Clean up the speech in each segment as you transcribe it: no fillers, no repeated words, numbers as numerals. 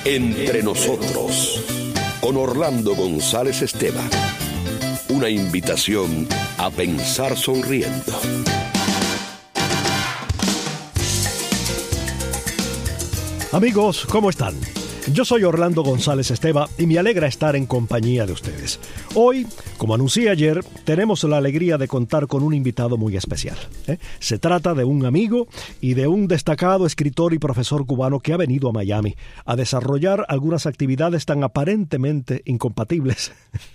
Entre nosotros, con Orlando González Esteban. Una invitación a pensar sonriendo. Amigos, ¿cómo están? Yo soy Orlando González Esteban y me alegra estar en compañía de ustedes. Hoy, como anuncié ayer, tenemos la alegría de contar con un invitado muy especial. Se trata de un amigo y de un destacado escritor y profesor cubano que ha venido a Miami a desarrollar algunas actividades tan aparentemente incompatibles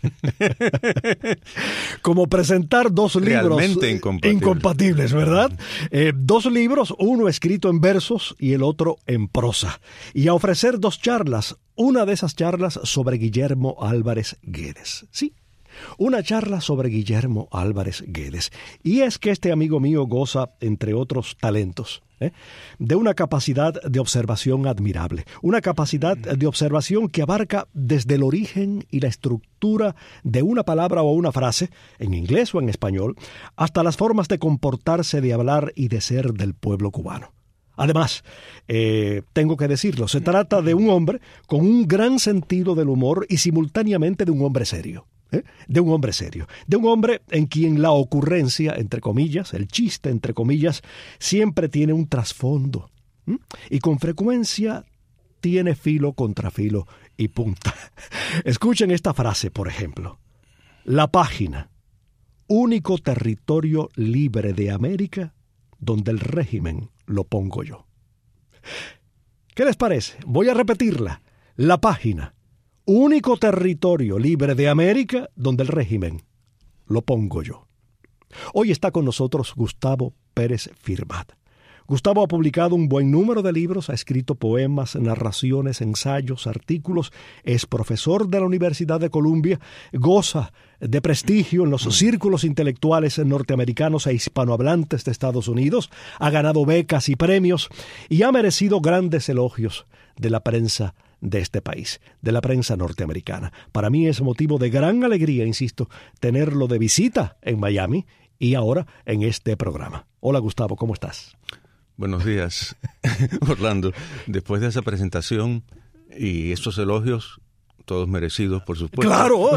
como presentar dos libros incompatibles, ¿verdad? Dos libros, uno escrito en versos y el otro en prosa, y a ofrecer dos charlas. Una de esas charlas sobre Guillermo Álvarez Guedes. Sí, una charla sobre Guillermo Álvarez Guedes. Y es que este amigo mío goza, entre otros talentos, de una capacidad de observación admirable. Una capacidad de observación que abarca desde el origen y la estructura de una palabra o una frase, en inglés o en español, hasta las formas de comportarse, de hablar y de ser del pueblo cubano. Además, tengo que decirlo, se trata de un hombre con un gran sentido del humor y simultáneamente de un hombre serio. De un hombre serio. De un hombre en quien la ocurrencia, entre comillas, el chiste, entre comillas, siempre tiene un trasfondo. Y con frecuencia tiene filo contra filo y punta. Escuchen esta frase, por ejemplo. La página, único territorio libre de América donde el régimen lo pongo yo. ¿Qué les parece? Voy a repetirla. La página, único territorio libre de América donde el régimen lo pongo yo. Hoy está con nosotros Gustavo Pérez Firmat. Gustavo ha publicado un buen número de libros, ha escrito poemas, narraciones, ensayos, artículos, es profesor de la Universidad de Columbia, goza de prestigio en los círculos intelectuales norteamericanos e hispanohablantes de Estados Unidos, ha ganado becas y premios y ha merecido grandes elogios de la prensa de este país, de la prensa norteamericana. Para mí es motivo de gran alegría, insisto, tenerlo de visita en Miami y ahora en este programa. Hola Gustavo, ¿cómo estás? Buenos días, Orlando. Después de esa presentación y estos elogios, todos merecidos, por supuesto. ¡Claro!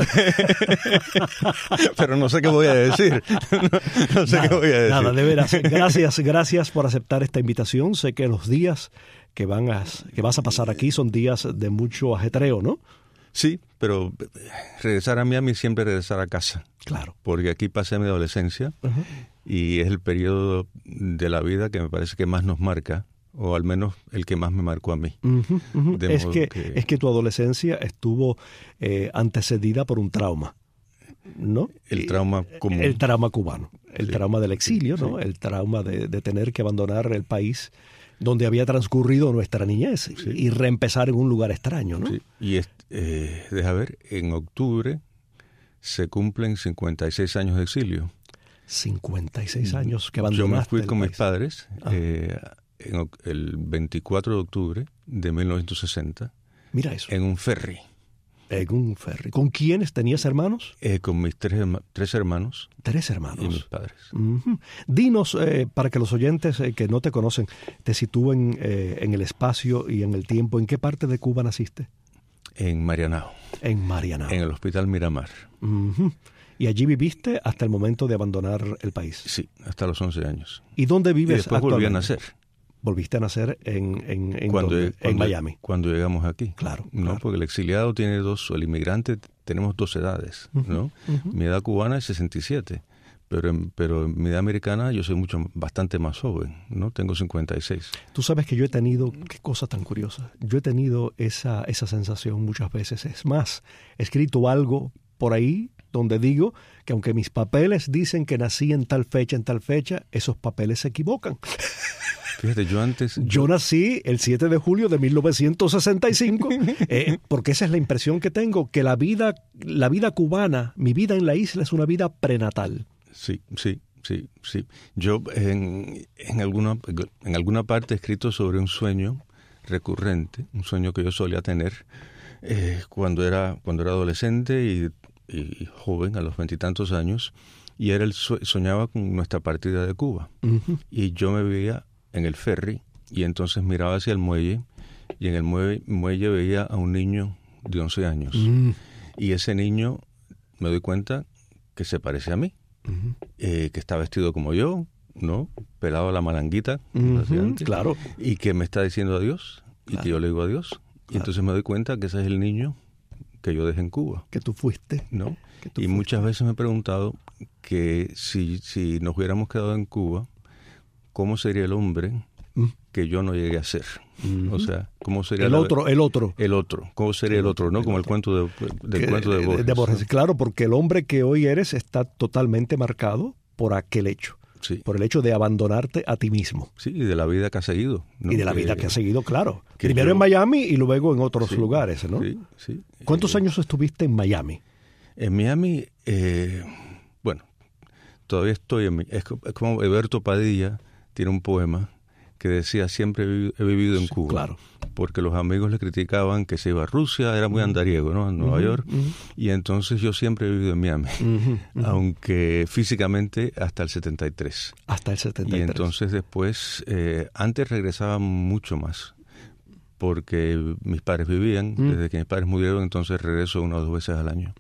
Pero no sé qué voy a decir. No sé qué voy a decir. Nada, de veras. Gracias por aceptar esta invitación. Sé que los días que vas a pasar aquí son días de mucho ajetreo, ¿no? Sí, pero regresar a Miami es siempre regresar a casa. Claro. Porque aquí pasé mi adolescencia. Uh-huh. Y es el periodo de la vida que me parece que más nos marca, o al menos el que más me marcó a mí. Uh-huh, uh-huh. Es que tu adolescencia estuvo antecedida por un trauma, ¿no? El trauma común. El trauma cubano, el trauma del exilio, sí. ¿no? El trauma de tener que abandonar el país donde había transcurrido nuestra niñez y reempezar en un lugar extraño, ¿no? Sí. Y deja ver, en octubre se cumplen 56 años de exilio. 56 años que abandonaste. Yo me fui con mis padres el 24 de octubre de 1960. Mira eso. En un ferry. En un ferry. ¿Con quiénes tenías hermanos? Con mis tres hermanos. ¿Tres hermanos? Y mis padres. Uh-huh. Dinos, para que los oyentes que no te conocen te sitúen en el espacio y en el tiempo, ¿en qué parte de Cuba naciste? En Marianao. En Marianao. En el Hospital Miramar. Uh-huh. ¿Y allí viviste hasta el momento de abandonar el país? Sí, hasta los 11 años. ¿Y dónde vives después actualmente? Volví a nacer. ¿Volviste a nacer en Miami? Cuando llegamos aquí. Claro. ¿No? Claro. Porque el exiliado tiene el inmigrante tenemos dos edades, ¿no? Uh-huh. Mi edad cubana es 67, pero en mi edad americana yo soy bastante más joven, ¿no? Tengo 56. Tú sabes que yo he tenido, qué cosa tan curiosa, yo he tenido esa sensación muchas veces. Es más, he escrito algo por ahí donde digo que aunque mis papeles dicen que nací en tal fecha, esos papeles se equivocan. Fíjate, Yo nací el 7 de julio de 1965, porque esa es la impresión que tengo, que la vida cubana, mi vida en la isla es una vida prenatal. Sí. Yo en alguna parte he escrito sobre un sueño recurrente, un sueño que yo solía tener cuando era adolescente y joven, a los 20 y tantos años, y soñaba con nuestra partida de Cuba. Uh-huh. Y yo me veía en el ferry y entonces miraba hacia el muelle y en el muelle veía a un niño de 11 años. Y ese niño, me doy cuenta que se parece a mí, que está vestido como yo, ¿no? Pelado a la malanguita, claro. Y que me está diciendo adiós, y que yo le digo adiós. Claro. Y entonces me doy cuenta que ese es el niño que yo dejé en Cuba. Que tú fuiste. ¿No? Y muchas veces me he preguntado que si nos hubiéramos quedado en Cuba, ¿cómo sería el hombre que yo no llegué a ser? O sea, ¿cómo sería el otro? ¿Cómo sería el otro? ¿No? Como el cuento del cuento de Borges. De Borges, ¿no? Claro, porque el hombre que hoy eres está totalmente marcado por aquel hecho. Sí. Por el hecho de abandonarte a ti mismo. Sí, y de la vida que has seguido, ¿no? Y de la vida que has seguido, claro. Primero en Miami y luego en otros lugares, ¿no? Sí, sí. ¿Cuántos años estuviste en Miami? En Miami, bueno, todavía estoy es como Eberto Padilla tiene un poema que decía: siempre he vivido en Cuba. Claro. Porque los amigos le criticaban que se iba a Rusia, era muy andariego, ¿no? En Nueva York. Y entonces yo siempre he vivido en Miami, aunque físicamente hasta el 73. Hasta el 73. Y entonces después, antes regresaba mucho más, porque mis padres vivían, desde que mis padres murieron, entonces regreso 1 o 2 veces al año.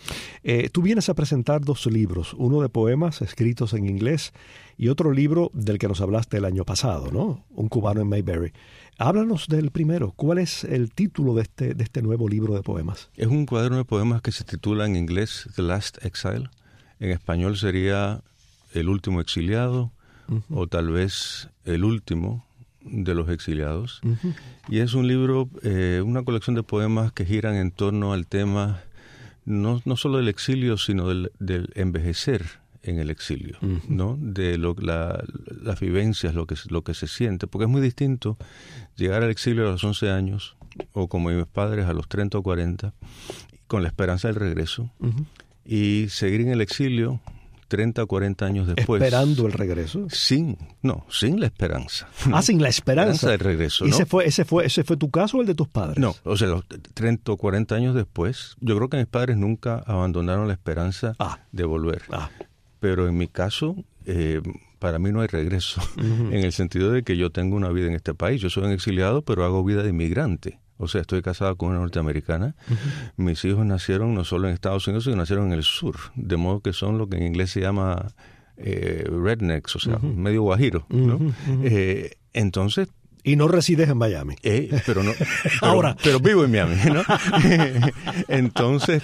Tú vienes a presentar 2 libros, uno de poemas escritos en inglés y otro libro del que nos hablaste el año pasado, ¿no? Un cubano en Mayberry. Háblanos del primero. ¿Cuál es el título de este nuevo libro de poemas? Es un cuaderno de poemas que se titula en inglés The Last Exile. En español sería El último exiliado, o tal vez El último de los exiliados. Y es un libro, una colección de poemas que giran en torno al tema no solo del exilio, sino del envejecer en el exilio, ¿no? De las vivencias, lo que se siente, porque es muy distinto llegar al exilio a los 11 años, o como mis padres a los 30 o 40, con la esperanza del regreso, y seguir en el exilio 30 o 40 años después. ¿Esperando el regreso? Sin la esperanza. Sin la esperanza del regreso, ¿no? ¿Y ese fue tu caso o el de tus padres? No, o sea, los 30 o 40 años después, yo creo que mis padres nunca abandonaron la esperanza de volver. Pero en mi caso, para mí no hay regreso, en el sentido de que yo tengo una vida en este país. Yo soy un exiliado, pero hago vida de inmigrante. O sea, estoy casado con una norteamericana. Mis hijos nacieron no solo en Estados Unidos, sino nacieron en el sur. De modo que son lo que en inglés se llama rednecks, o sea, medio guajiro, ¿no? Entonces... Y no resides en Miami. Pero no. Ahora. Pero vivo en Miami, ¿no? Entonces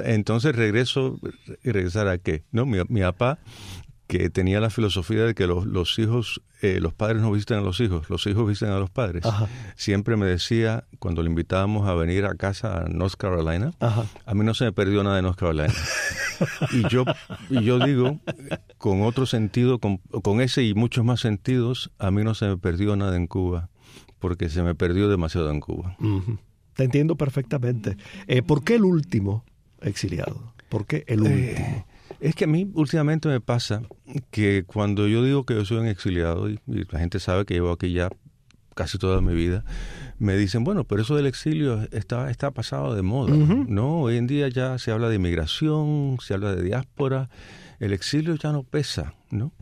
regresar a qué, ¿no? Mi papá, que tenía la filosofía de que los hijos, los padres no visitan a los hijos visitan a los padres. Siempre me decía, cuando le invitábamos a venir a casa a North Carolina, a mí no se me perdió nada de North Carolina. Y yo digo, con otro sentido, con ese y muchos más sentidos, a mí no se me perdió nada en Cuba, porque se me perdió demasiado en Cuba. Te entiendo perfectamente. ¿Por qué el último exiliado? ¿Por qué el último? Es que a mí últimamente me pasa que cuando yo digo que yo soy un exiliado, y la gente sabe que llevo aquí ya casi toda mi vida, me dicen, bueno, pero eso del exilio está pasado de moda, ¿no? Hoy en día ya se habla de inmigración, se habla de diáspora, el exilio ya no pesa, ¿no?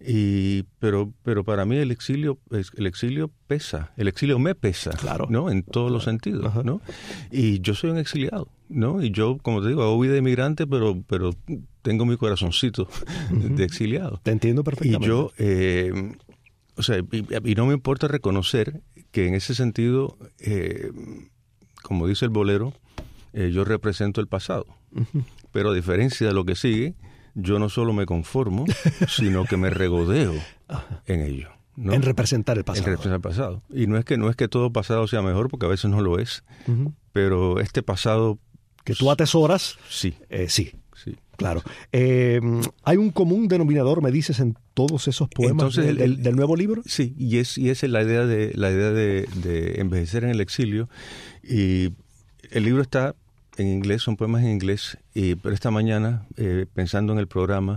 Pero para mí el exilio pesa, el exilio me pesa, claro, ¿no? En todos los sentidos, ¿no? Y yo soy un exiliado, ¿no? Y yo, como te digo, hago vida de inmigrante, pero tengo mi corazoncito de exiliado. Te entiendo perfectamente. Y yo, o sea, y no me importa reconocer que en ese sentido, como dice el bolero, yo represento el pasado. Pero a diferencia de lo que sigue, yo no solo me conformo, sino que me regodeo en ello, ¿no? En representar el pasado. En representar el pasado. Y no es que todo pasado sea mejor, porque a veces no lo es, pero este pasado... Que tú atesoras. Sí. Sí. Claro. ¿Hay un común denominador, me dices, en todos esos poemas del nuevo libro? Sí, y esa es la idea de envejecer en el exilio. Y el libro está en inglés, son poemas en inglés, pero esta mañana, pensando en el programa,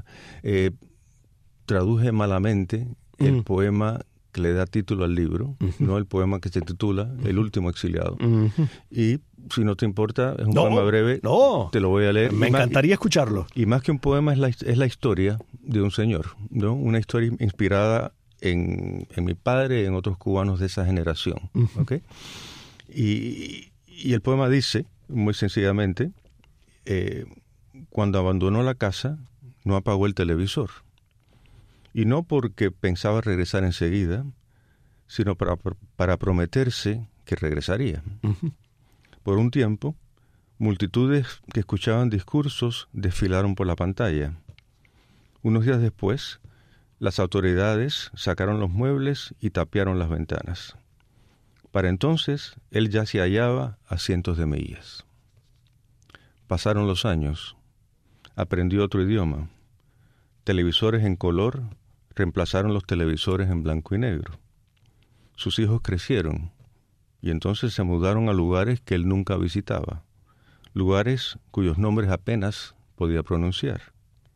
traduje malamente el poema que le da título al libro, ¿no? El poema que se titula El último exiliado. Y si no te importa, es un poema breve, te lo voy a leer. Me encantaría escucharlo. Y más que un poema, es la historia de un señor, ¿no? Una historia inspirada en mi padre y en otros cubanos de esa generación. ¿Okay? Y el poema dice, muy sencillamente, cuando abandonó la casa, no apagó el televisor. Y no porque pensaba regresar enseguida, sino para prometerse que regresaría. Uh-huh. Por un tiempo, multitudes que escuchaban discursos desfilaron por la pantalla. Unos días después, las autoridades sacaron los muebles y tapiaron las ventanas. Para entonces, él ya se hallaba a cientos de millas. Pasaron los años. Aprendió otro idioma. Televisores en color reemplazaron los televisores en blanco y negro. Sus hijos crecieron y entonces se mudaron a lugares que él nunca visitaba, lugares cuyos nombres apenas podía pronunciar.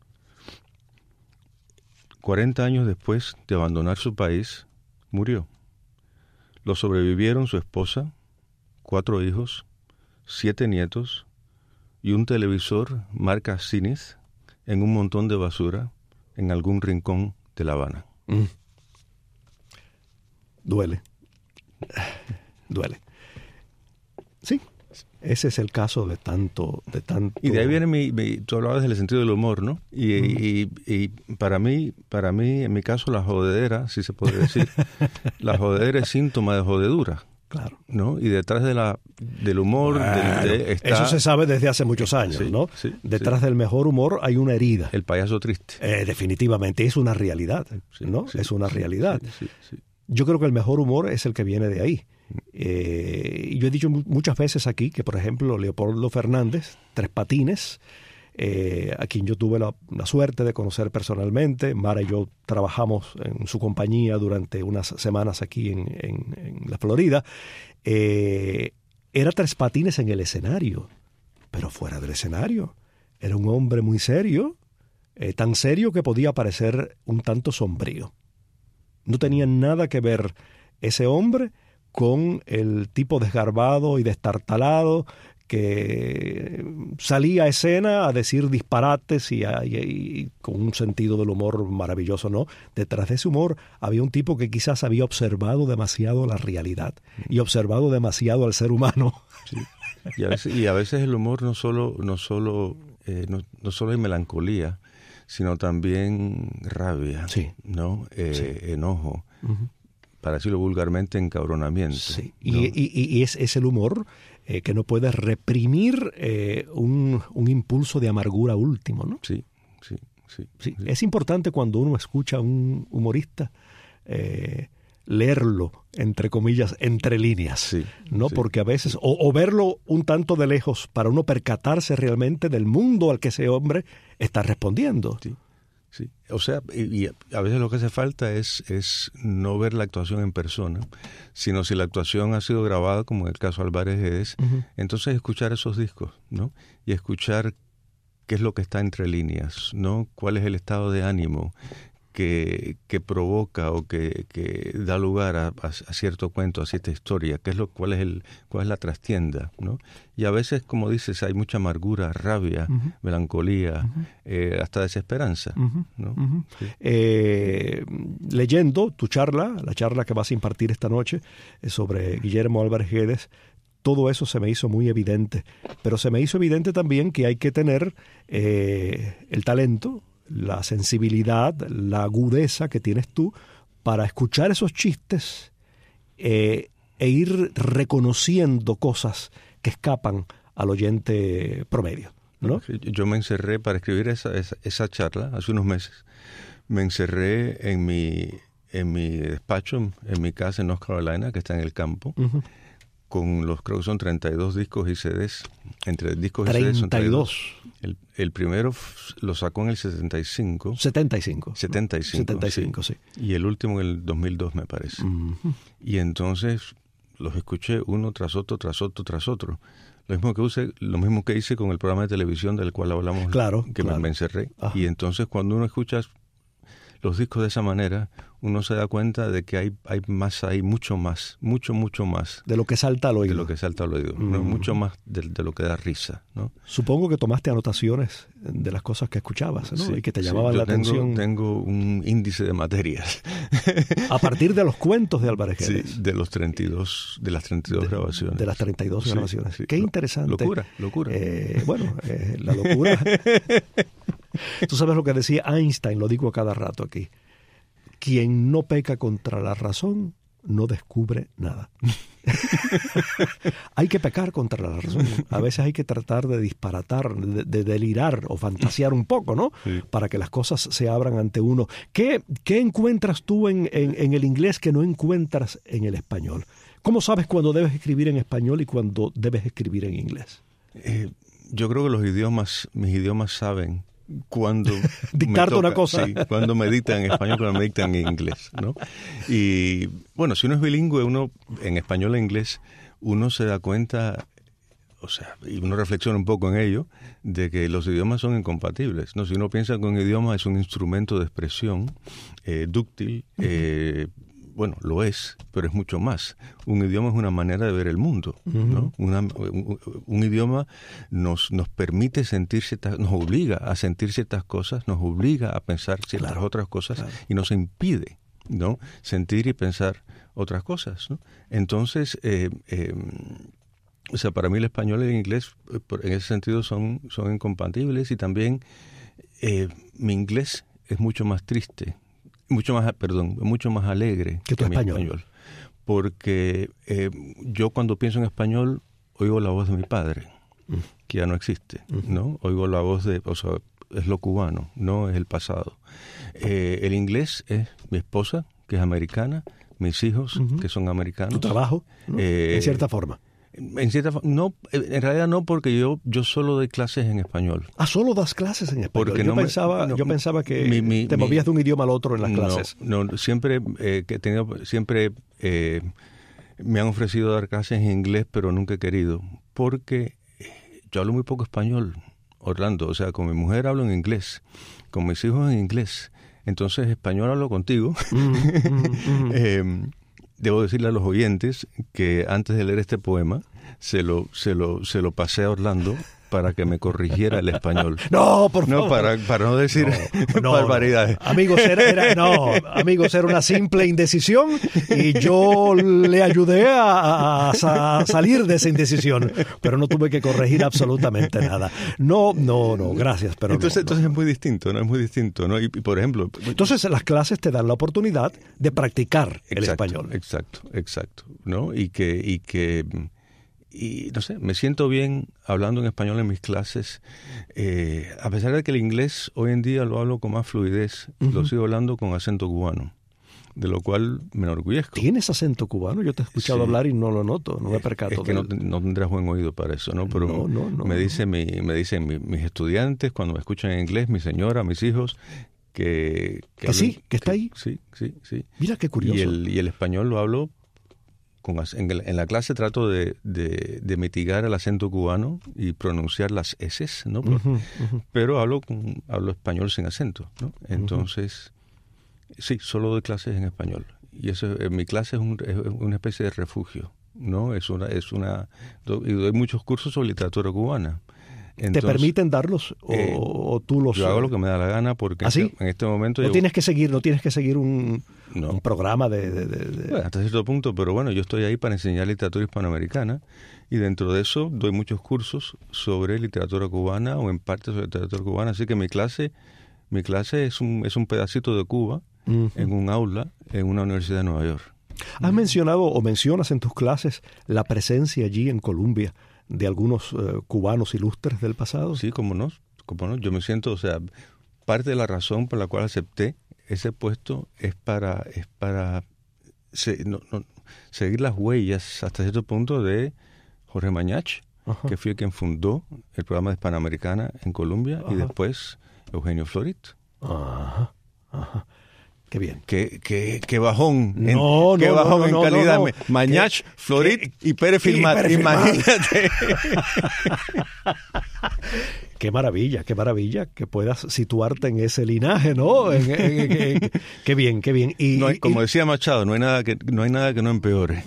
40 años después de abandonar su país, murió. Lo sobrevivieron su esposa, 4 hijos, 7 nietos y un televisor marca Zenith en un montón de basura en algún rincón de La Habana. Duele. Sí, ese es el caso de tanto. Y de ahí viene tú hablabas del sentido del humor, ¿no? Y para mí, en mi caso, la jodedera, si se puede decir, la jodedera es síntoma de jodedura. Claro. ¿No? Y detrás del humor... está, eso se sabe desde hace muchos años, sí, ¿no? Sí, detrás del mejor humor hay una herida. El payaso triste. Definitivamente, es una realidad, ¿no? Sí, es una realidad. Sí. Yo creo que el mejor humor es el que viene de ahí. Yo he dicho muchas veces aquí que, por ejemplo, Leopoldo Fernández, Tres Patines, a quien yo tuve la suerte de conocer personalmente. Mara y yo trabajamos en su compañía durante unas semanas aquí en la Florida. Era Tres Patines en el escenario, pero fuera del escenario. Era un hombre muy serio, tan serio que podía parecer un tanto sombrío. No tenía nada que ver ese hombre con el tipo desgarbado y destartalado que salía a escena a decir disparates y con un sentido del humor maravilloso, ¿no? Detrás de ese humor había un tipo que quizás había observado demasiado la realidad y observado demasiado al ser humano. Sí. Y a veces el humor no solo hay melancolía, sino también rabia, sí, ¿no? Sí. Enojo, uh-huh, para decirlo vulgarmente, encabronamiento. Sí. ¿No? Y es el humor que no puede reprimir un impulso de amargura último, ¿no? Sí. Es importante cuando uno escucha a un humorista leerlo, entre comillas, entre líneas, ¿no? Sí. Porque a veces, o verlo un tanto de lejos para uno percatarse realmente del mundo al que ese hombre está respondiendo. Sí. O sea, y a veces lo que hace falta es no ver la actuación en persona, sino si la actuación ha sido grabada, como en el caso de Álvarez Guedes, uh-huh, entonces escuchar esos discos, ¿no? Y escuchar qué es lo que está entre líneas, ¿no? Cuál es el estado de ánimo que provoca o que da lugar a cierto cuento, a cierta historia, cuál es la trastienda, ¿no? Y a veces, como dices, hay mucha amargura, rabia, uh-huh, melancolía, uh-huh, hasta desesperanza, uh-huh, ¿no? Uh-huh. Sí. Leyendo tu charla, la charla que vas a impartir esta noche sobre Guillermo Álvarez Guedes, todo eso se me hizo muy evidente, pero se me hizo evidente también que hay que tener el talento, la sensibilidad, la agudeza que tienes tú para escuchar esos chistes e ir reconociendo cosas que escapan al oyente promedio, ¿no? Yo me encerré para escribir esa charla hace unos meses. Me encerré en mi despacho, en mi casa en North Carolina, que está en el campo, uh-huh, con creo que son 32 discos y CDs. Entre discos y CDs son 32. El primero lo sacó en el 75. 75, sí. Y el último en el 2002, me parece. Uh-huh. Y entonces los escuché uno tras otro. Lo mismo que hice con el programa de televisión del cual hablamos, claro. Me encerré. Ajá. Y entonces cuando uno escucha los discos de esa manera, uno se da cuenta de que hay más ahí, mucho más. De lo que salta al oído. De lo que salta al oído, ¿no? Mucho más de lo que da risa, ¿no? Supongo que tomaste anotaciones de las cosas que escuchabas, ¿no? Sí, y que te llamaban la atención. Tengo un índice de materias. A partir de los cuentos de Álvarez Guedes. Sí, de las 32 grabaciones. De las 32 grabaciones. Sí, qué interesante. Locura. La locura. Tú sabes lo que decía Einstein, lo digo a cada rato aquí. Quien no peca contra la razón no descubre nada. Hay que pecar contra la razón. A veces hay que tratar de disparatar, de delirar o fantasear un poco, ¿no? Sí. Para que las cosas se abran ante uno. ¿Qué encuentras tú en el inglés que no encuentras en el español? ¿Cómo sabes cuándo debes escribir en español y cuándo debes escribir en inglés? Yo creo que mis idiomas saben cuando dictarte una cosa. Sí, cuando me dictan en español, cuando me dictan en inglés, ¿no? Y bueno, si uno es bilingüe, uno en español e inglés, uno se da cuenta, o sea, y uno reflexiona un poco en ello, de que los idiomas son incompatibles, ¿no? Si uno piensa que un idioma es un instrumento de expresión dúctil, bueno, lo es, pero es mucho más. Un idioma es una manera de ver el mundo, ¿no? Un idioma nos permite sentir nos obliga a sentir ciertas cosas, nos obliga a pensar ciertas otras cosas, y nos impide, ¿no? Sentir y pensar otras cosas, ¿no? Entonces, o sea, para mí el español y el inglés, en ese sentido, son incompatibles, y también mi inglés es mucho más triste. Mucho más alegre que tu español. Porque yo cuando pienso en español oigo la voz de mi padre, que ya no existe, ¿no? Oigo la voz es lo cubano, no es el pasado. El inglés es mi esposa, que es americana, mis hijos, que son americanos. ¿Tu trabajo? ¿No? En cierta forma. No, en realidad no, porque yo solo doy clases en español. ¿Solo das clases en español? Porque yo pensaba que te movías de un idioma al otro en las clases. No, siempre me han ofrecido dar clases en inglés, pero nunca he querido, porque yo hablo muy poco español, Orlando. O sea, con mi mujer hablo en inglés, con mis hijos en inglés. Entonces, español hablo contigo. Debo decirle a los oyentes que antes de leer este poema se lo pasé a Orlando para que me corrigiera el español. No, por favor. No, para no decir barbaridades. No. Amigos, era una simple indecisión y yo le ayudé a salir de esa indecisión, pero no tuve que corregir absolutamente nada. No, gracias, pero entonces es muy distinto, ¿no? Es muy distinto, ¿no? Y por ejemplo... Entonces las clases te dan la oportunidad de practicar el español. Exacto, ¿no? Y no sé, me siento bien hablando en español en mis clases, a pesar de que el inglés hoy en día lo hablo con más fluidez, lo sigo hablando con acento cubano, de lo cual me enorgullezco. ¿Tienes acento cubano? Yo te he escuchado hablar y no lo noto, no me percato. Es que no tendrás buen oído para eso, ¿no? Pero me dicen mis estudiantes, cuando me escuchan en inglés, mi señora, mis hijos, que está ahí. Sí. Mira qué curioso. Y el español lo hablo. En la clase trato de mitigar el acento cubano y pronunciar las eses, ¿no? Pero hablo español sin acento, ¿no? Entonces, sí, solo doy clases en español. Y eso, mi clase es una especie de refugio, ¿no? Y doy muchos cursos sobre literatura cubana. Entonces, ¿te permiten darlos o tú los...? Yo hago lo que me da la gana porque en este momento... No tienes que seguir un programa Bueno, hasta cierto punto, pero bueno, yo estoy ahí para enseñar literatura hispanoamericana y dentro de eso doy muchos cursos sobre literatura cubana o en parte sobre literatura cubana. Así que mi clase es un pedacito de Cuba en un aula en una universidad de Nueva York. ¿Has mencionado o mencionas en tus clases la presencia allí en Colombia de algunos cubanos ilustres del pasado? Sí, cómo no. Yo me siento, o sea, parte de la razón por la cual acepté ese puesto es para seguir las huellas hasta cierto punto de Jorge Mañach, que fue quien fundó el programa de Hispanoamericana en Colombia, y después Eugenio Florit. Ajá. Qué bien. Qué bajón. Qué bajón en calidad. No. Mañach, Florit y Pérez Filmat. Imagínate. Qué maravilla que puedas situarte en ese linaje, ¿no? Qué bien, qué bien. Y, no hay, como decía Machado, no hay nada que no empeore.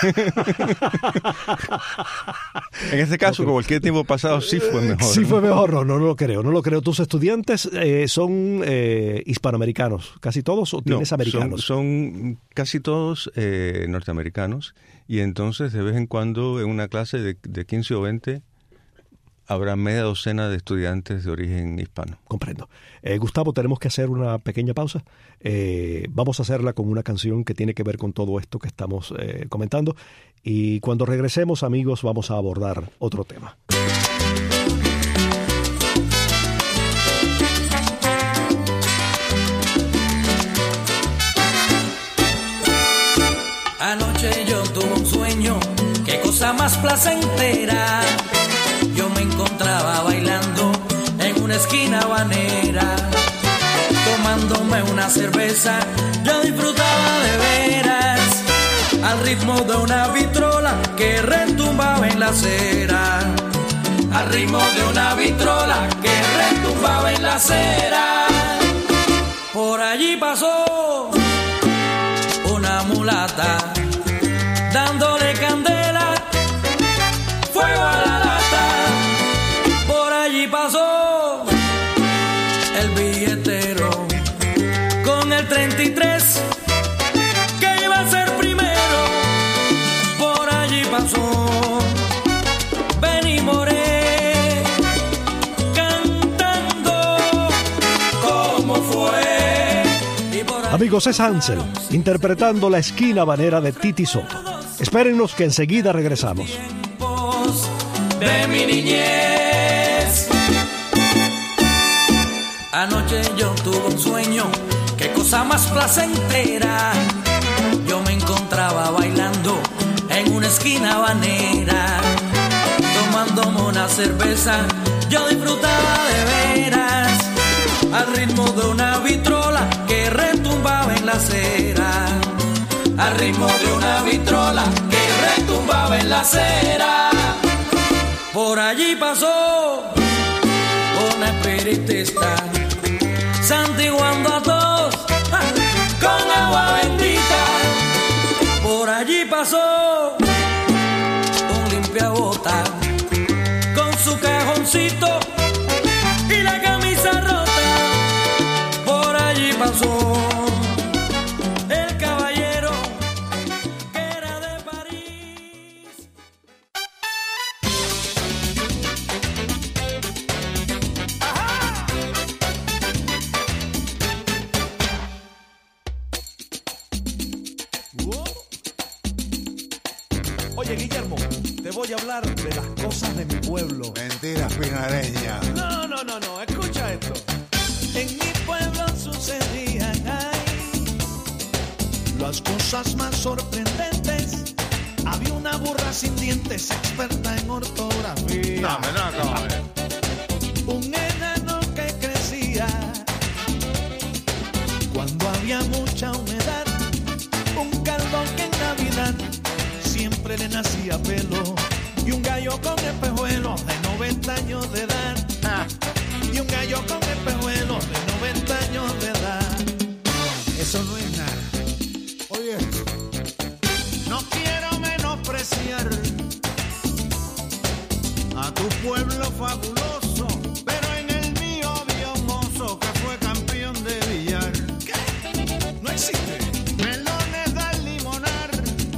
En este caso, como cualquier tiempo pasado, sí fue mejor. Sí fue mejor, no lo creo. ¿Tus estudiantes son hispanoamericanos, casi todos, o tienes americanos? Son casi todos norteamericanos, y entonces de vez en cuando en una clase de 15 o 20 habrá media docena de estudiantes de origen hispano. Comprendo. Gustavo, tenemos que hacer una pequeña pausa. Vamos a hacerla con una canción que tiene que ver con todo esto que estamos comentando. Y cuando regresemos, amigos, vamos a abordar otro tema. Anoche yo tuve un sueño, qué cosa más placentera. Yo me encontraba bailando en una esquina habanera, tomándome una cerveza, yo disfrutaba de veras, al ritmo de una vitrola que retumbaba en la acera, al ritmo de una vitrola que retumbaba en la acera. Por allí pasó una mulata, dándole candela, fuego a la lata. Por allí pasó el billetero con el 33 que iba a ser primero. Por allí pasó Benny Moré cantando como fue. Amigos, es Hansel interpretando La esquina habanera de Titi Soto. Espérennos que enseguida regresamos. De mi niñez. Anoche yo tuve un sueño, qué cosa más placentera. Yo me encontraba bailando en una esquina habanera, tomándome una cerveza, yo disfrutaba de veras, al ritmo de una vitrola que retumbaba en la acera, al ritmo de una vitrola que retumbaba en la acera. Por allí pasó una espiritista, santiguando a todos con agua bendita. Por allí pasó un limpiabota con su cajoncito y la camisa rota. Por allí pasó el caballero que era de París. Oye, Guillermo, te voy a hablar de las cosas de mi pueblo. Mentiras pinareñas. No, escucha esto. En mi pueblo sucedían ahí las cosas más sorprendentes. Había una burra sin dientes, experta en ortografía. Un enano que crecía cuando había mucha humedad. Un calvo que en Navidad siempre le nacía pelo. Y un gallo con espejuelos de 90 años de edad. Y un gallo con espejuelos de 90 años de edad. Eso no es nada. Oye, No quiero menospreciar a tu pueblo fabuloso, pero en el mío había un mozo que fue campeón de billar. ¿Qué? No existe. Melones da limonar.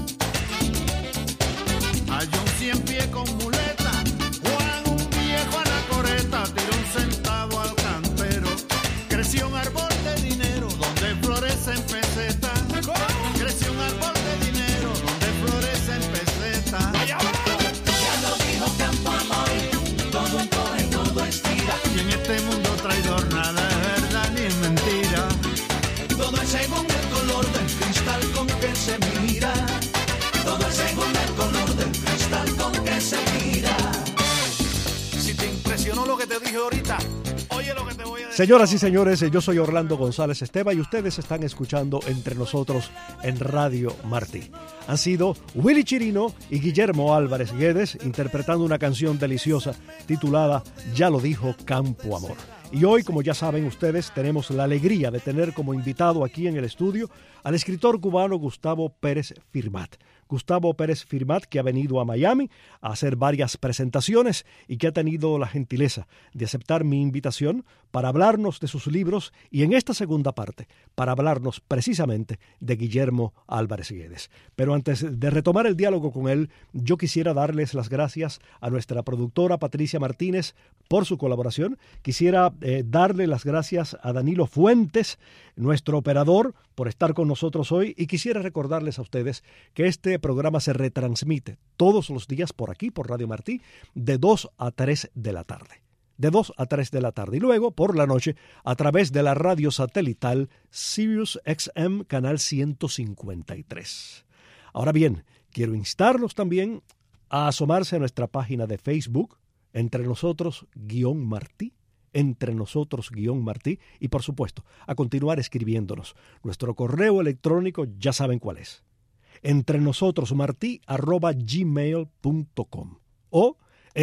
Hay un 100 pies con muleta. Juan, un viejo anacoreta, tiró un centavo al cantero. Creció un árbol de dinero donde florecen pesetas. Creció un árbol de dinero donde florecen pesetas. ¡Allá va! Ya lo dijo Campo Amor, todo encoge, todo estira. Y en este mundo traidor nada es verdad ni es mentira. Todo es según el color del cristal con que se mira. Todo es según el color del cristal con que se mira. Si te impresionó lo que te dije ahorita, oye lo que te voy a decir. Señoras y señores, yo soy Orlando González Esteva y ustedes están escuchando Entre Nosotros en Radio Martí. Han sido Willy Chirino y Guillermo Álvarez Guedes interpretando una canción deliciosa titulada Ya lo dijo Campo Amor. Y hoy, como ya saben ustedes, tenemos la alegría de tener como invitado aquí en el estudio al escritor cubano Gustavo Pérez Firmat. Gustavo Pérez Firmat, que ha venido a Miami a hacer varias presentaciones y que ha tenido la gentileza de aceptar mi invitación para hablarnos de sus libros y en esta segunda parte para hablarnos precisamente de Guillermo Álvarez Guedes. Pero antes de retomar el diálogo con él, yo quisiera darles las gracias a nuestra productora Patricia Martínez por su colaboración. Quisiera darle las gracias a Danilo Fuentes, nuestro operador, por estar con nosotros hoy, y quisiera recordarles a ustedes que este programa se retransmite todos los días por aquí, por Radio Martí, de 2 a 3 de la tarde. De 2 a 3 de la tarde. Y luego, por la noche, a través de la radio satelital Sirius XM, canal 153. Ahora bien, quiero instarlos también a asomarse a nuestra página de Facebook, Entre Nosotros-Martí, Entre Nosotros-Martí, y por supuesto, a continuar escribiéndonos. Nuestro correo electrónico ya saben cuál es. entrenosotros@gmail.com o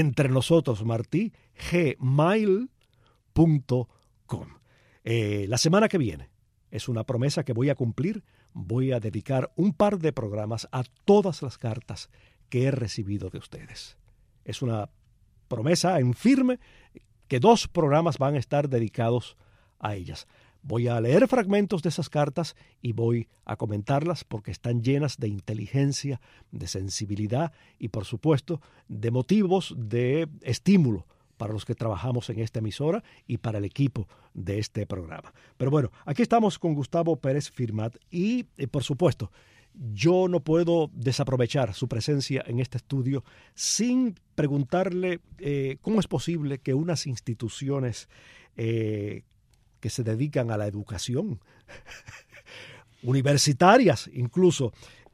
entrenosotros@gmail.com. La semana que viene, es una promesa que voy a cumplir, voy a dedicar un par de programas a todas las cartas que he recibido de ustedes. Es una promesa en firme que 2 programas van a estar dedicados a ellas. Voy a leer fragmentos de esas cartas y voy a comentarlas porque están llenas de inteligencia, de sensibilidad y, por supuesto, de motivos de estímulo para los que trabajamos en esta emisora y para el equipo de este programa. Pero bueno, aquí estamos con Gustavo Pérez Firmat y, por supuesto, yo no puedo desaprovechar su presencia en este estudio sin preguntarle cómo es posible que unas instituciones que se dedican a la educación, universitarias incluso,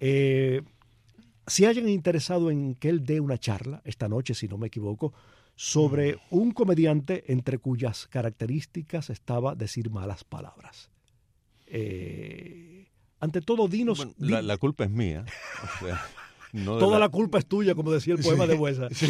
se hayan interesado en que él dé una charla esta noche, si no me equivoco, sobre un comediante entre cuyas características estaba decir malas palabras. Ante todo, dinos... Bueno, la culpa es mía. O sea, no toda la culpa es tuya, como decía el poema de Buesa. Sí.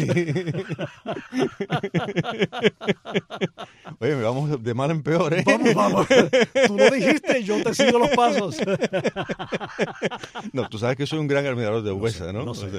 Oye, vamos de mal en peor, ¿eh? Vamos. Tú lo dijiste, yo te sigo los pasos. No, tú sabes que soy un gran admirador de Buesa, ¿no? Lo sé.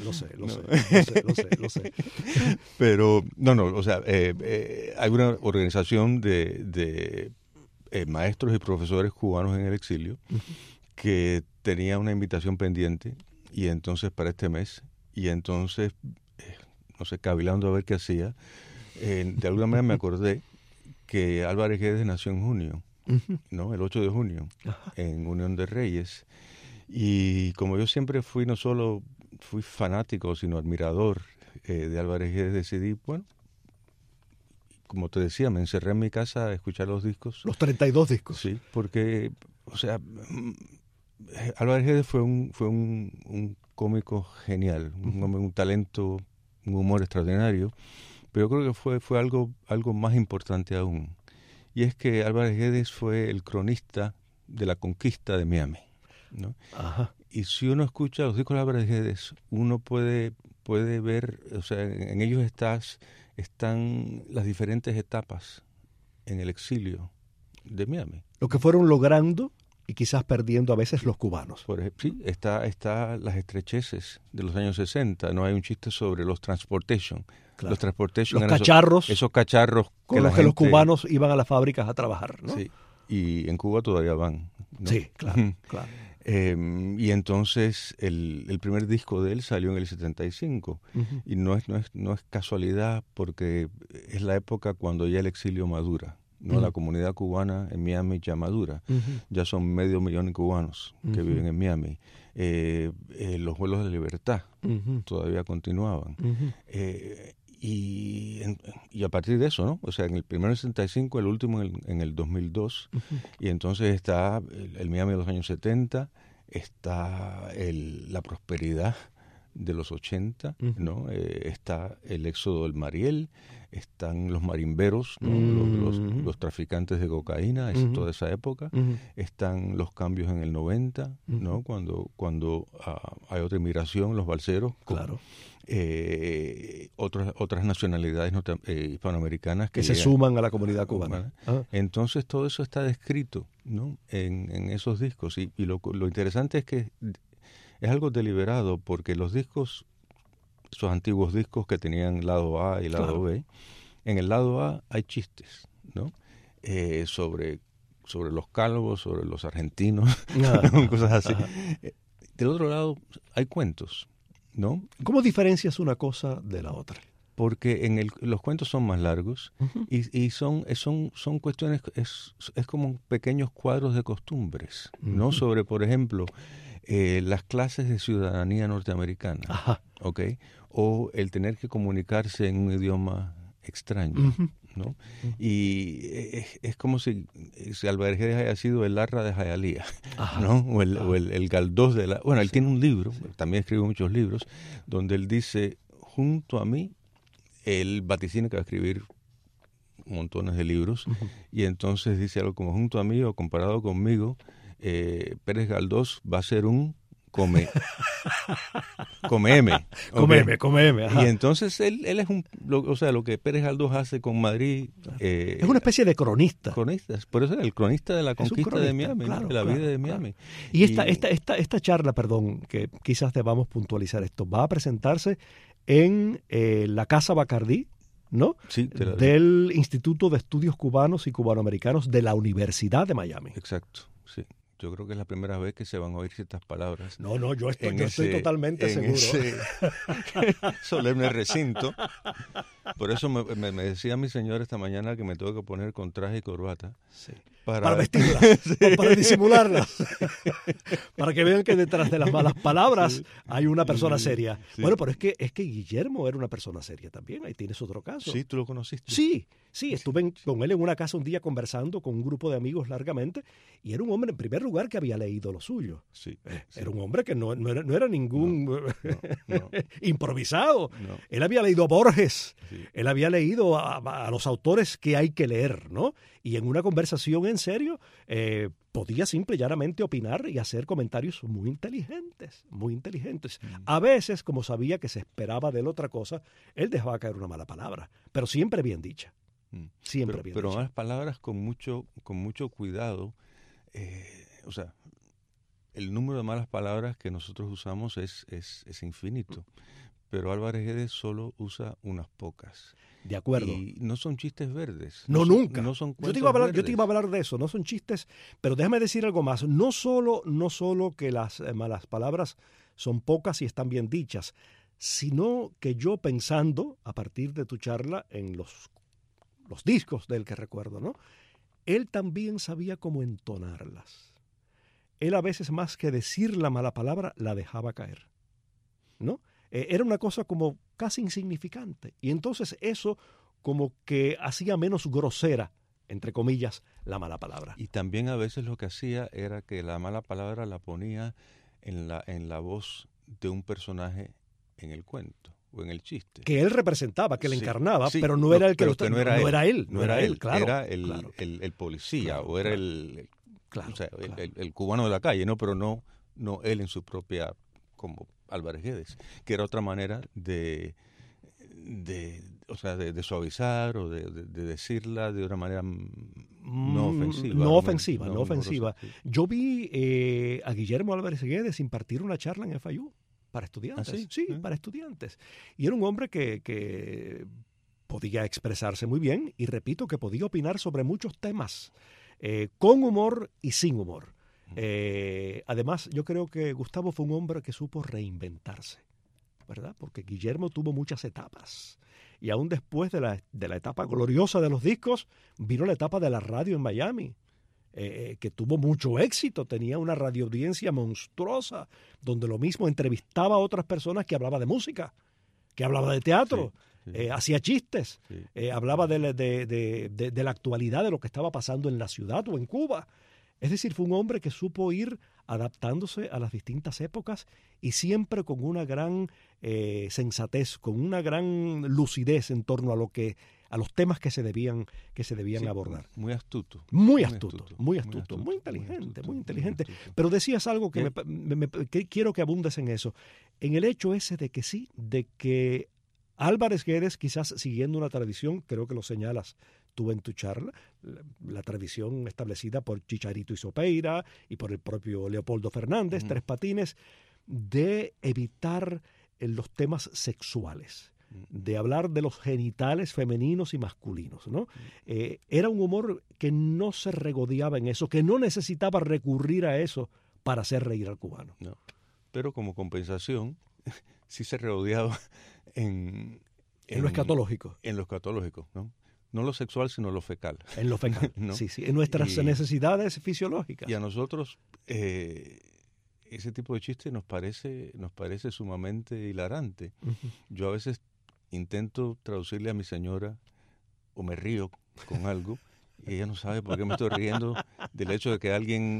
Pero, o sea, hay una organización de maestros y profesores cubanos en el exilio que tenía una invitación pendiente y entonces para este mes, y entonces, cavilando a ver qué hacía, de alguna manera me acordé que Álvarez Guedes nació en junio, ¿no? El 8 de junio, en Unión de Reyes, y como yo siempre no solo fui fanático, sino admirador de Álvarez Guedes, decidí, bueno, como te decía, me encerré en mi casa a escuchar los discos. Los 32 discos. Sí, porque, o sea, Álvarez Guedes fue un cómico genial, un talento, un humor extraordinario, pero yo creo que fue algo más importante aún. Y es que Álvarez Guedes fue el cronista de la conquista de Miami, ¿no? Ajá. Y si uno escucha los discos de Álvarez Guedes, uno puede ver, o sea, en ellos están las diferentes etapas en el exilio de Miami. Lo que fueron logrando y quizás perdiendo a veces los cubanos. Por ejemplo, sí, está las estrecheces de los años 60. No hay un chiste sobre los transportation. Claro. Los transportation los eran cacharros. Esos cacharros con los que los cubanos iban a las fábricas a trabajar, ¿no? Sí, y en Cuba todavía van, ¿no? Sí, claro. Y entonces el primer disco de él salió en el 75 y no es casualidad porque es la época cuando ya el exilio madura, ¿no? La comunidad cubana en Miami ya madura, ya son 500,000 cubanos que viven en Miami. Los vuelos de libertad todavía continuaban. Y a partir de eso, ¿no? O sea, en el primero en el 65, el último en el 2002, y entonces está el Miami de los años 70, está la prosperidad de los 80, ¿no? Está el éxodo del Mariel, están los marimberos, ¿no? los traficantes de cocaína, es toda esa época, están los cambios en el 90, ¿no? Cuando hay otra inmigración, los balseros, claro. Otras nacionalidades hispanoamericanas que se suman a la comunidad cubana. Entonces todo eso está descrito, ¿no? en esos discos, y lo interesante es que es algo deliberado, porque los discos, esos antiguos discos que tenían lado A y lado B, en el lado A hay chistes, ¿no? Sobre los calvos, sobre los argentinos, cosas así. Del otro lado hay cuentos, ¿no? ¿Cómo diferencias una cosa de la otra? Porque los cuentos son más largos y son cuestiones, es como pequeños cuadros de costumbres, ¿no? Sobre, por ejemplo, las clases de ciudadanía norteamericana, ¿ok? O el tener que comunicarse en un idioma extraño, ¿no? Y es como si Álvarez Guedes haya sido el Larra de Hialeah, ¿no? O el Galdós de la... Bueno, él tiene un libro, también escribe muchos libros, donde él dice, junto a mí, él vaticina que va a escribir montones de libros, y entonces dice algo como, junto a mí o comparado conmigo, Pérez Galdós va a ser un come M. Ajá. Y entonces él es lo que Pérez Galdós hace con Madrid. Es una especie de cronista. Por eso es el cronista de la conquista de Miami, de la vida de Miami. Y esta charla, perdón, que quizás debamos puntualizar esto, va a presentarse en la Casa Bacardí, ¿no? Sí, del Instituto de Estudios Cubanos y Cubanoamericanos de la Universidad de Miami. Exacto, sí. Yo creo que es la primera vez que se van a oír ciertas palabras. No, yo estoy totalmente seguro. Ese solemne recinto. Por eso me decía mi señora esta mañana que me tengo que poner con traje y corbata. Sí. Para vestirla, para disimularla. Para que vean que detrás de las malas palabras hay una persona seria. Sí. Bueno, pero es que Guillermo era una persona seria también. Ahí tienes otro caso. Sí, ¿tú lo conociste? Sí, estuve con él en una casa un día conversando con un grupo de amigos largamente, y era un hombre, en primer lugar, que había leído lo suyo. Sí. Era un hombre que no era ningún improvisado. No. Él había leído Borges, él había leído a los autores que hay que leer, ¿no? Y en una conversación en serio podía simple y llanamente opinar y hacer comentarios muy inteligentes, muy inteligentes. A veces, como sabía que se esperaba de él otra cosa, él dejaba caer una mala palabra, pero siempre bien dicha. Siempre bien dicha. Pero malas palabras con mucho cuidado. O sea, el número de malas palabras que nosotros usamos es infinito, pero Álvarez Guedes solo usa unas pocas. De acuerdo. Y no son chistes verdes. Nunca. No son yo te iba a hablar de eso, no son chistes, pero déjame decir algo más. No solo que las malas palabras son pocas y están bien dichas, sino que yo, pensando, a partir de tu charla, en los discos del que recuerdo, ¿no? Él también sabía cómo entonarlas. Él, a veces, más que decir la mala palabra, la dejaba caer, ¿no? Era una cosa como casi insignificante. Y entonces eso como que hacía menos grosera, entre comillas, la mala palabra. Y también a veces lo que hacía era que la mala palabra la ponía en la voz de un personaje en el cuento o en el chiste. Que él representaba, que él encarnaba, pero no era el que no era él, claro. Era el policía, claro, o era el cubano de la calle, ¿no? Pero no él en su propia, como Álvarez Guedes, que era otra manera de suavizar o de decirla de una manera no ofensiva. No ofensiva. Sí. Yo vi a Guillermo Álvarez Guedes impartir una charla en FIU para estudiantes. ¿Ah, sí? Sí, para estudiantes. Y era un hombre que podía expresarse muy bien, y repito, que podía opinar sobre muchos temas, con humor y sin humor. Además, yo creo que Gustavo fue un hombre que supo reinventarse, ¿verdad? Porque Guillermo tuvo muchas etapas, y aún después de la etapa gloriosa de los discos, vino la etapa de la radio en Miami, que tuvo mucho éxito, tenía una radioaudiencia monstruosa, donde lo mismo entrevistaba a otras personas que hablaba de música, que hablaba de teatro, hacía chistes, hablaba de la actualidad, de lo que estaba pasando en la ciudad o en Cuba. Es decir, fue un hombre que supo ir adaptándose a las distintas épocas y siempre con una gran sensatez, con una gran lucidez en torno a los temas que se debían abordar. Muy astuto. Muy inteligente. Pero decías algo que que quiero que abundes en eso. En el hecho ese de que Álvarez Guedes, quizás siguiendo una tradición, creo que lo señalas tú en tu charla, la tradición establecida por Chicharito y Sopeira y por el propio Leopoldo Fernández, Tres Patines, de evitar los temas sexuales, de hablar de los genitales femeninos y masculinos, ¿no? Era un humor que no se regodeaba en eso, que no necesitaba recurrir a eso para hacer reír al cubano. No. Pero como compensación, sí se regodeaba en lo escatológico. En lo escatológico, ¿no? No lo sexual, sino lo fecal. En lo fecal, ¿no? Sí, en nuestras necesidades fisiológicas. Y a nosotros ese tipo de chiste nos parece sumamente hilarante. Yo a veces intento traducirle a mi señora o me río con algo y ella no sabe por qué me estoy riendo del hecho de que alguien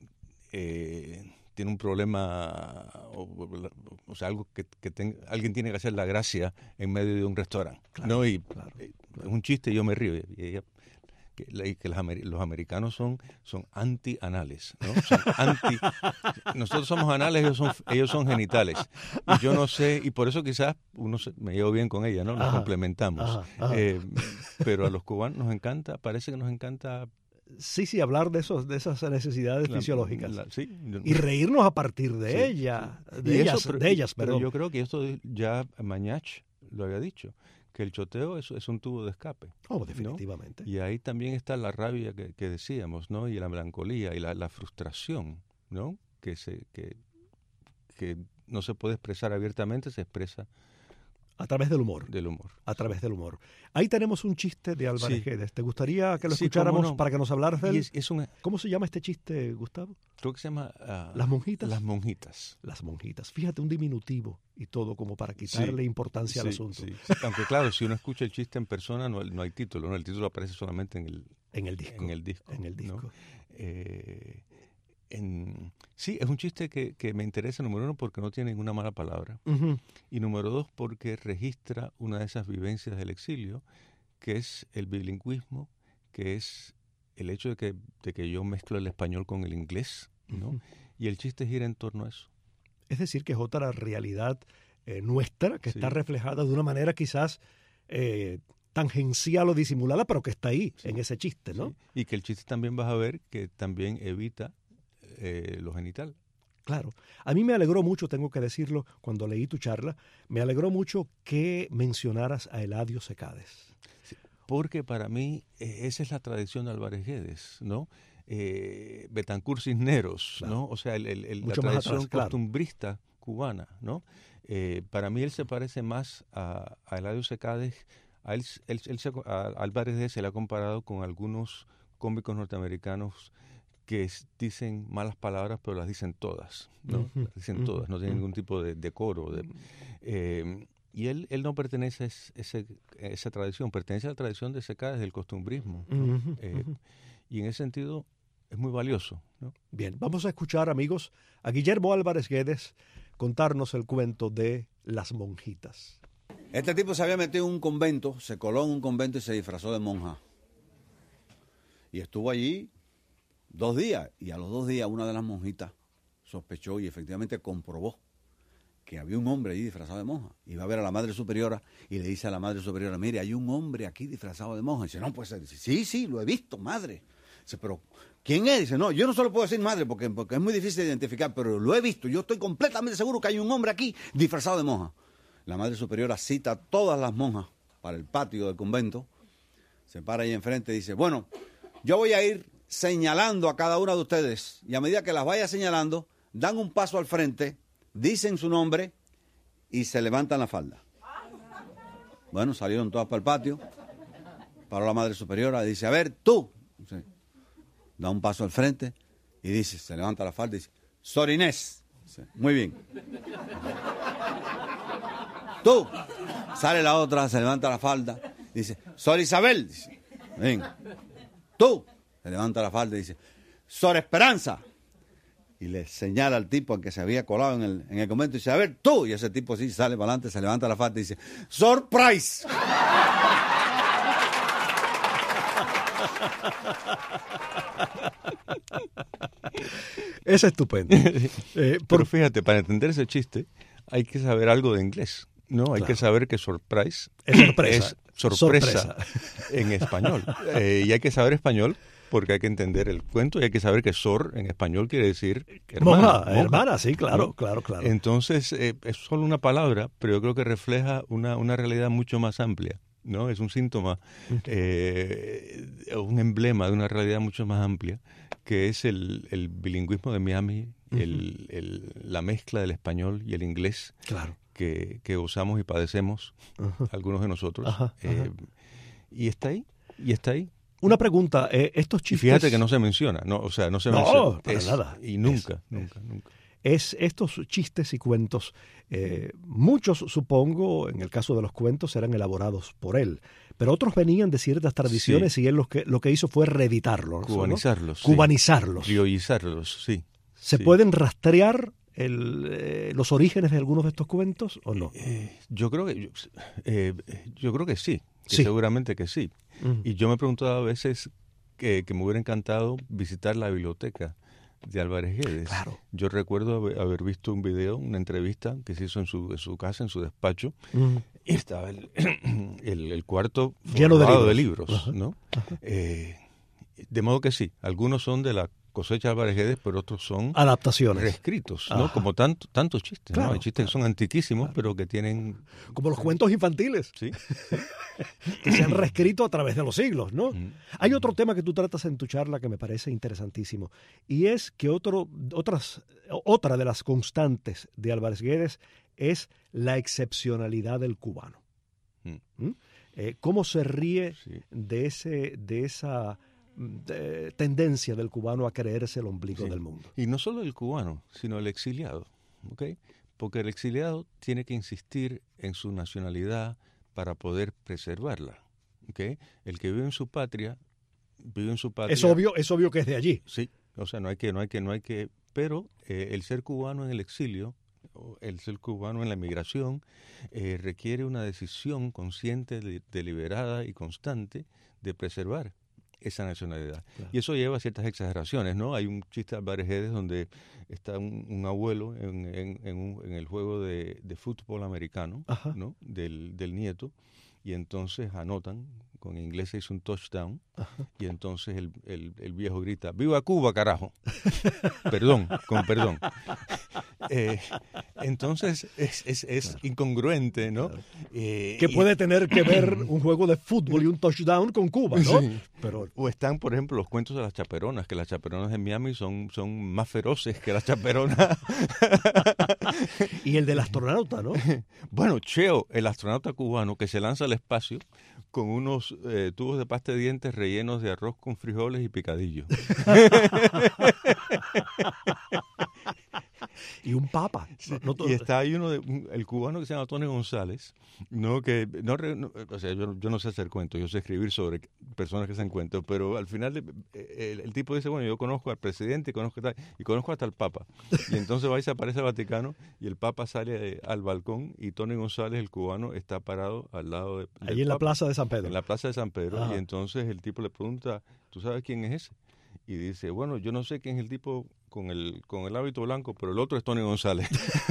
tiene un problema o sea, algo que alguien tiene que hacer la gracia en medio de un restaurante, claro, ¿no? Y claro. Es un chiste y yo me río. Y ella, que los americanos son anti-anales, ¿no? Nosotros somos anales, ellos son genitales. Y yo no sé, y por eso quizás me llevo bien con ella, ¿no? Nos complementamos. Pero a los cubanos nos encanta, parece que nos encanta. Sí, hablar de esas necesidades fisiológicas. Y reírnos a partir de ellas. Pero yo creo que esto ya Mañach lo había dicho, que el choteo es un tubo de escape. Oh, definitivamente. ¿No? Y ahí también está la rabia que decíamos, ¿no? Y la melancolía y la frustración, ¿no? Que no se puede expresar abiertamente, se expresa a través del humor. A través del humor. Ahí tenemos un chiste de Álvarez Guedes. ¿Te gustaría que lo escucháramos para que nos hablaras de él? ¿Cómo se llama este chiste, Gustavo? Creo que se llama... ¿Las monjitas? Las monjitas. Las monjitas. Fíjate, un diminutivo y todo como para quitarle importancia al asunto. Sí. Aunque claro, si uno escucha el chiste en persona no hay título, ¿no? El título aparece solamente en el disco. En el disco. ¿No? Sí, es un chiste que me interesa, número uno, porque no tiene ninguna mala palabra. Y número dos, porque registra una de esas vivencias del exilio, que es el bilingüismo, que es el hecho de que yo mezclo el español con el inglés, ¿no? Y el chiste gira en torno a eso. Es decir, que es otra realidad nuestra, que está reflejada de una manera quizás tangencial o disimulada, pero que está ahí, en ese chiste, ¿no? Sí. Y que el chiste también vas a ver que también evita lo genital. Claro. A mí me alegró mucho, tengo que decirlo, cuando leí tu charla, me alegró mucho que mencionaras a Eladio Secades. Sí, porque para mí esa es la tradición de Álvarez Guedes, ¿no? Betancur Cisneros, ¿no? O sea, la tradición costumbrista cubana, ¿no? Para mí él se parece más a Eladio Secades. A Álvarez Guedes se le ha comparado con algunos cómicos norteamericanos que dicen malas palabras, pero las dicen todas, ¿no? Las dicen todas, no tienen ningún tipo de decoro. Y él no pertenece a esa tradición, pertenece a la tradición de Secades, del costumbrismo, ¿no? Y en ese sentido es muy valioso, ¿no? Bien, vamos a escuchar, amigos, a Guillermo Álvarez Guedes contarnos el cuento de Las Monjitas. Este tipo se había metido en un convento, se coló en un convento y se disfrazó de monja. Y estuvo allí 2 días, y a los 2 días una de las monjitas sospechó y efectivamente comprobó que había un hombre ahí disfrazado de monja. Iba a ver a la Madre Superiora y le dice a la Madre Superiora, mire, hay un hombre aquí disfrazado de monja. Y dice, no puede ser. Dice, sí, lo he visto, madre. Dice, pero ¿quién es? Dice, no, yo no solo puedo decir madre porque es muy difícil de identificar, pero lo he visto. Yo estoy completamente seguro que hay un hombre aquí disfrazado de monja. La Madre Superiora cita a todas las monjas para el patio del convento, se para ahí enfrente y dice, bueno, yo voy a ir señalando a cada una de ustedes, y a medida que las vaya señalando, dan un paso al frente, dicen su nombre y se levantan la falda. Bueno, salieron todas para el patio, paró la Madre Superiora y dice, a ver, tú, sí. Da un paso al frente y dice, se levanta la falda y dice, Sor Inés. Sí. Muy bien. Tú, sale la otra, se levanta la falda, dice, Sor Isabel. Dice, ven. Tú, se levanta la falda y dice, Sor Esperanza. y le señala al tipo al que se había colado en el convento y dice, a ver, tú. Y ese tipo así sale para adelante, se levanta la falda y dice, ¡Surprise! Es estupendo. Pero fíjate, para entender ese chiste hay que saber algo de inglés, ¿no? Hay que saber que surprise es sorpresa en español. Y hay que saber español porque hay que entender el cuento y hay que saber que sor en español quiere decir hermana. Hermana, sí, claro, ¿no? Claro. Entonces, es solo una palabra, pero yo creo que refleja una realidad mucho más amplia, ¿no? Es un síntoma, un emblema de una realidad mucho más amplia, que es el bilingüismo de Miami, la mezcla del español y el inglés, claro, que gozamos y padecemos, algunos de nosotros. Y está ahí. Una pregunta, estos chistes... Y fíjate que no se menciona, no se menciona. No, para nada. Y nunca. Estos chistes y cuentos, muchos, supongo, en el caso de los cuentos, eran elaborados por él, pero otros venían de ciertas tradiciones y él lo que hizo fue reeditarlos. Cubanizarlos. ¿No? Cubanizarlos. Criollizarlos, sí. ¿Se pueden rastrear los orígenes de algunos de estos cuentos o no? Yo creo que sí. Seguramente que sí. Y yo me he preguntado a veces que me hubiera encantado visitar la biblioteca de Álvarez Guedes. Claro. Yo recuerdo haber visto un video, una entrevista que se hizo en su casa, en su despacho, y estaba el cuarto lleno de libros, ¿no? De modo que sí, algunos son de la cosecha de Álvarez Guedes, pero otros son adaptaciones, reescritos, ¿no? Como tantos chistes, claro, ¿no? Hay chistes que son antiquísimos, pero que tienen... Como los cuentos infantiles. Sí. Que se han reescrito a través de los siglos, ¿no? Hay otro tema que tú tratas en tu charla que me parece interesantísimo, y es que otra de las constantes de Álvarez Guedes es la excepcionalidad del cubano. ¿Cómo se ríe de esa tendencia del cubano a creerse el ombligo del mundo? Y no solo el cubano, sino el exiliado, ¿ok? Porque el exiliado tiene que insistir en su nacionalidad para poder preservarla, ¿ok? El que vive en su patria. Es obvio que es de allí. Sí, o sea, no hay que, pero el ser cubano en el exilio, el ser cubano en la emigración, requiere una decisión consciente, deliberada y constante de preservar esa nacionalidad. Claro. Y eso lleva a ciertas exageraciones, ¿no? Hay un chiste de Álvarez Guedes donde está un abuelo en el juego de fútbol americano, ¿no? Del nieto, y entonces anotan, con inglés se hizo un touchdown, y entonces el viejo grita, ¡viva Cuba, carajo! con perdón. Entonces es incongruente, ¿no? Que puede tener que ver un juego de fútbol y un touchdown con Cuba, ¿no? Sí. O están, por ejemplo, los cuentos de las chaperonas, que las chaperonas de Miami son más feroces que las chaperonas. Y el del astronauta, ¿no? Bueno, Cheo, el astronauta cubano que se lanza al espacio con unos tubos de pasta de dientes rellenos de arroz con frijoles y picadillo. Y un papa. Y está ahí el cubano que se llama Tony González, ¿no? O sea, yo no sé hacer cuentos, yo sé escribir sobre personas que hacen cuentos, pero al final el tipo dice, bueno, yo conozco al presidente, y conozco hasta al papa. Y entonces va y se aparece al Vaticano y el papa sale al balcón y Tony González, el cubano, está parado al lado de... Ahí en la plaza de San Pedro. En la plaza de San Pedro. Y entonces el tipo le pregunta, ¿tú sabes quién es ese? Y dice, bueno, yo no sé quién es el tipo con el hábito blanco, pero el otro es Tony González.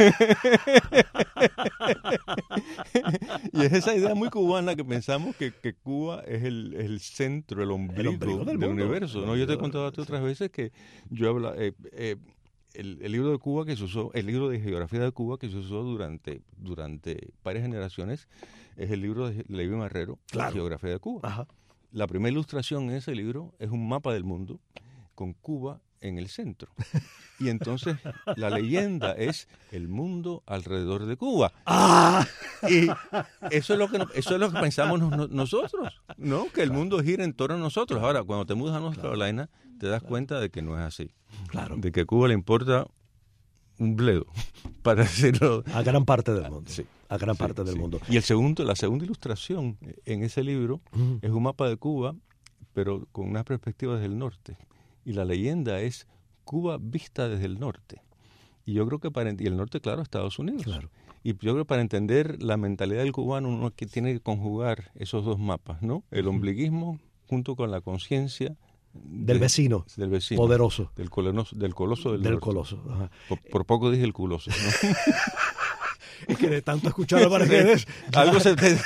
Y es esa idea muy cubana que pensamos que Cuba es el centro, el ombligo del universo, ¿no? Yo te he contado otras veces que yo hablo... El libro de Cuba que se usó, el libro de geografía de Cuba que se usó durante varias generaciones, es el libro de Levi Marrero, La geografía de Cuba. La primera ilustración en ese libro es un mapa del mundo con Cuba en el centro. Y entonces la leyenda es el mundo alrededor de Cuba. Y eso es lo que pensamos nosotros, ¿no? Que el mundo gira en torno a nosotros. Ahora, cuando te mudas a North Carolina, te das cuenta de que no es así. Claro. De que a Cuba le importa un bledo, para decirlo. A gran parte del mundo. Sí. A gran parte del mundo. Y la segunda ilustración en ese libro es un mapa de Cuba, pero con una perspectiva desde el norte. Y la leyenda es Cuba vista desde el norte. Y yo creo que y el norte, claro, Estados Unidos. Claro. Y yo creo que para entender la mentalidad del cubano uno que tiene que conjugar esos dos mapas, ¿no? El ombliguismo junto con la conciencia del vecino poderoso. Del coloso del norte. Coloso. Ajá. Por poco dije el culoso, ¿no? Es que de tanto escuchar a Vargas algo se te...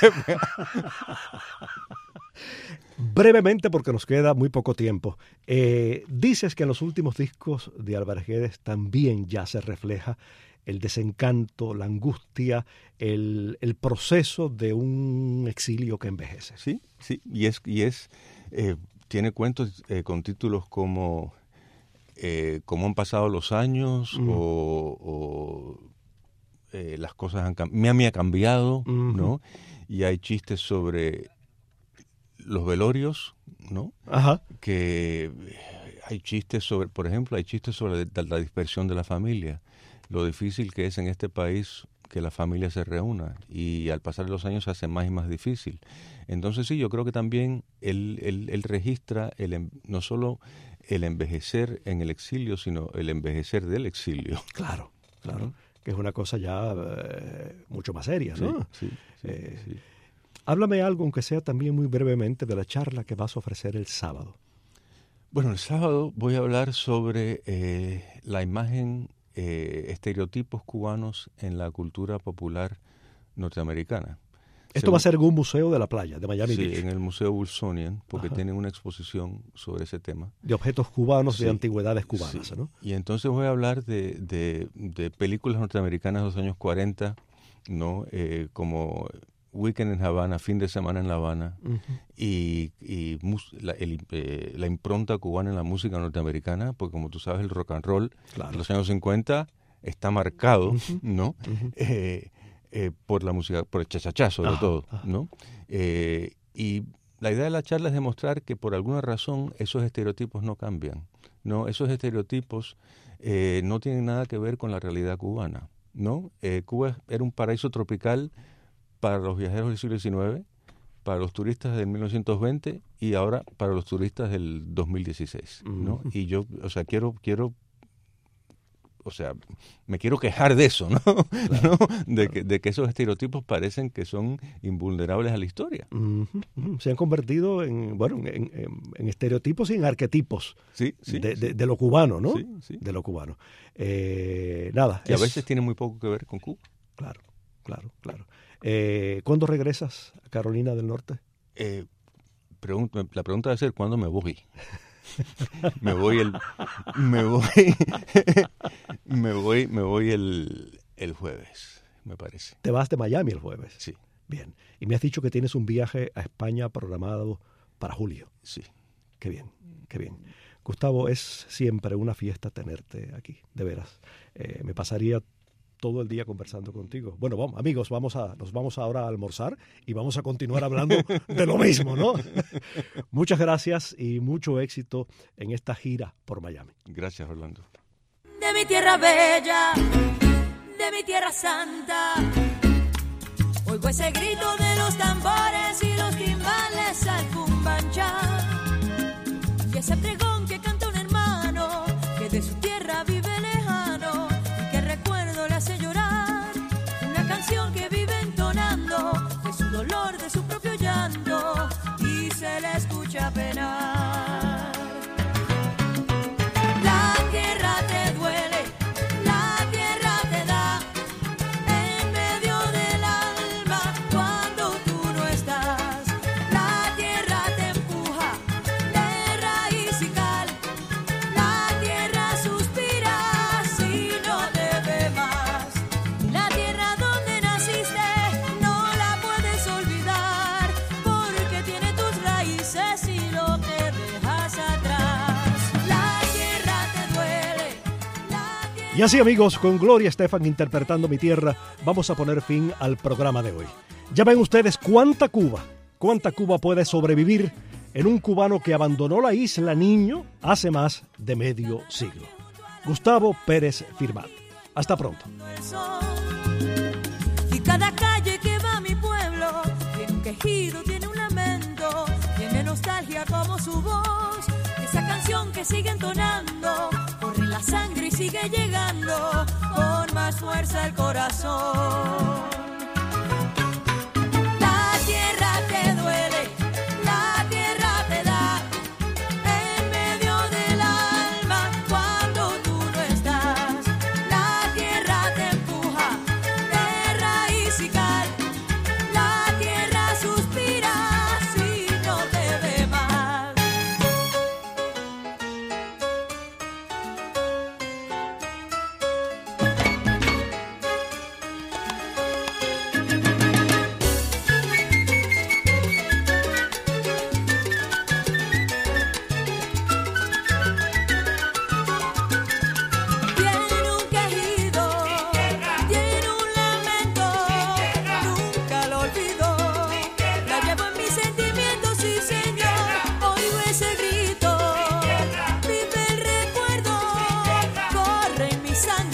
Brevemente, porque nos queda muy poco tiempo, dices que en los últimos discos de Álvarez Guedes también ya se refleja el desencanto, la angustia, el proceso de un exilio que envejece. Sí, y tiene cuentos con títulos como Cómo han pasado los años o Las cosas han cambiado, Miami ha cambiado, ¿no? Y hay chistes sobre los velorios, ¿no? Ajá. Que hay chistes sobre, por ejemplo, la dispersión de la familia, lo difícil que es en este país que la familia se reúna, y al pasar los años se hace más y más difícil. Entonces sí, yo creo que también él registra no solo el envejecer en el exilio, sino el envejecer del exilio. Claro. Que es una cosa ya mucho más seria, ¿no? Sí. Háblame algo, aunque sea también muy brevemente, de la charla que vas a ofrecer el sábado. Bueno, el sábado voy a hablar sobre la imagen, estereotipos cubanos en la cultura popular norteamericana. Esto va a ser en un museo de la playa, de Miami Beach. Sí, en el Museo Wilsonian, porque tienen una exposición sobre ese tema. De objetos cubanos, de antigüedades cubanas, sí. ¿no? Y entonces voy a hablar de películas norteamericanas de los años 40, ¿no? Como Weekend en Havana, Fin de Semana en La Habana, y la impronta cubana en la música norteamericana, porque como tú sabes, el rock and roll de los años 50 está marcado, ¿no? Por la música, por el cha-cha-cha sobre todo, ¿no? Y la idea de la charla es demostrar que por alguna razón esos estereotipos no cambian, ¿no? Esos estereotipos no tienen nada que ver con la realidad cubana, ¿no? Cuba era un paraíso tropical para los viajeros del siglo XIX, para los turistas del 1920 y ahora para los turistas del 2016, ¿no? Y yo, me quiero quejar de eso, ¿no? Claro. ¿No? De que esos estereotipos parecen que son invulnerables a la historia. Se han convertido en estereotipos y en arquetipos de lo cubano, ¿no? Sí. De lo cubano. Nada. Que a veces tiene muy poco que ver con Cuba. Claro. ¿Cuándo regresas a Carolina del Norte? La pregunta debe ser ¿cuándo me voy? me voy el jueves, me parece. ¿Te vas de Miami el jueves? Sí. Bien. Y me has dicho que tienes un viaje a España programado para julio. Sí. Qué bien. Gustavo, es siempre una fiesta tenerte aquí, de veras. Me pasaría todo el día conversando contigo. Bueno, vamos, amigos, nos vamos ahora a almorzar y vamos a continuar hablando de lo mismo, ¿no? Muchas gracias y mucho éxito en esta gira por Miami. Gracias, Orlando. De mi tierra bella, de mi tierra santa, oigo ese grito de los tambores y los timbales al cumbanchá, y ese pregón que canta un hermano que de su tierra vive lejano y que recuerdo le hace llorar, una canción que vive entonando de su dolor, de su propio llanto, y se le escucha penar. Y así, amigos, con Gloria Estefan interpretando Mi Tierra, vamos a poner fin al programa de hoy. Ya ven ustedes cuánta Cuba puede sobrevivir en un cubano que abandonó la isla niño hace más de medio siglo. Gustavo Pérez Firmat. Hasta pronto. Y cada calle que va a mi pueblo tiene un quejido, tiene un lamento, tiene nostalgia como su voz. Esa canción que sigue entonando, corre la sigue llegando con más fuerza el corazón. La tierra te duele, la tierra te da en medio del alma cuando tú no estás. La tierra te empuja de raíz y cal, la tierra suspira si no te ve más. Tiene un quejido, tiene un lamento, nunca lo olvido. La llevo en mis sentimientos, sí señor, oigo ese grito. Vive el recuerdo, corre en mi sangre.